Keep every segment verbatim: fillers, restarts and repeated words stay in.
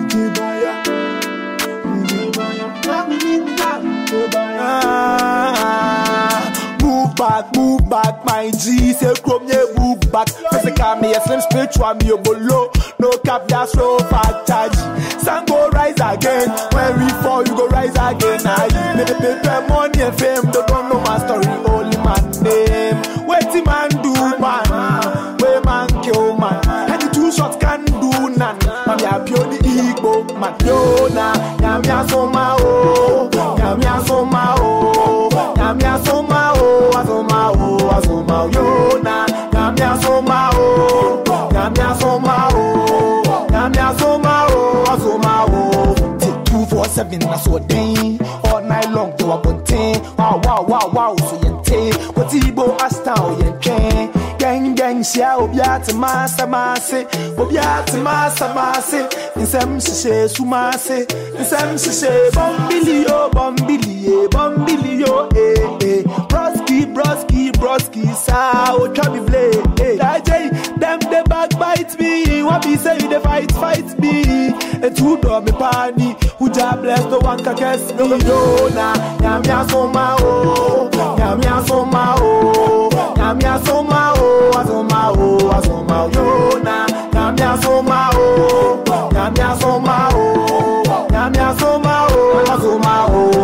Move back, move back, my G. Say come here, move back. Physical me a slim, spiritual me a bolo. No cap, just slow fat charge. Sun go rise again. When we fall, you go rise again. I make paper, money and fame. Don't know my story, only my name. Wait, man, do man. Wait, man, kill man. And the two shots can do none. Man, ya pure the ego, man. Yo, na, ya mi asoma o, ya mi asoma o, ya mi asoma o, asoma o, asoma o. Yo, na, ya mi asoma o, ya mi asoma o, ya mi asoma o, asoma o. Take two four seven, na so day. All night long, to a bunting. Wow, wow, wow, wow, so yente. What ibo asta o yente. Gang gang sia obiate masa mase obiate masa mase insem sise sumase insem sise bombilio bombilio bombilio eh eh broski broski broski sa o try me play eh jay them they backbite me what be say they fight fight me and two do me pani who ja bless the one ka guess no no na nyam ya soma o nyam ya soma o nyam ya soma o asoma o asoma o yo na nyam ya soma o nyam ya soma o nyam ya soma o asoma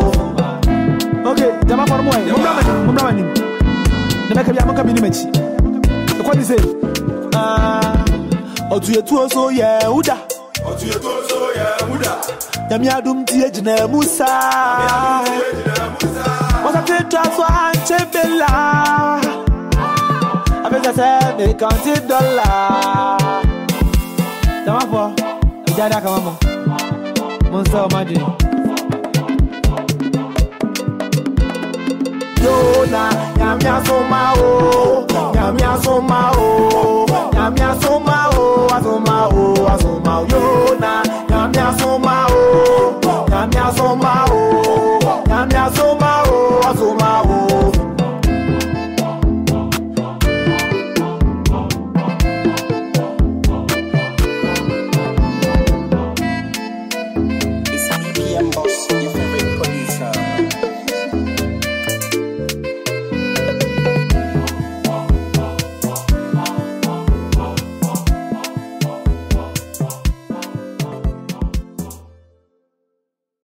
o. Okay, jama for moi mumra mani mumra mani na meka bia maka bi ni machi e kwa di say ah otu etu oso ye uda otu etu oso ye uda nyam ya dum tie gina musa nyam ya dum tie gina musa wasa te transfer anche bella I say they count it dollar. Tama po, ijada kama mo. Monster magic. Yo na, nyam ya soma o, nyam ya soma o,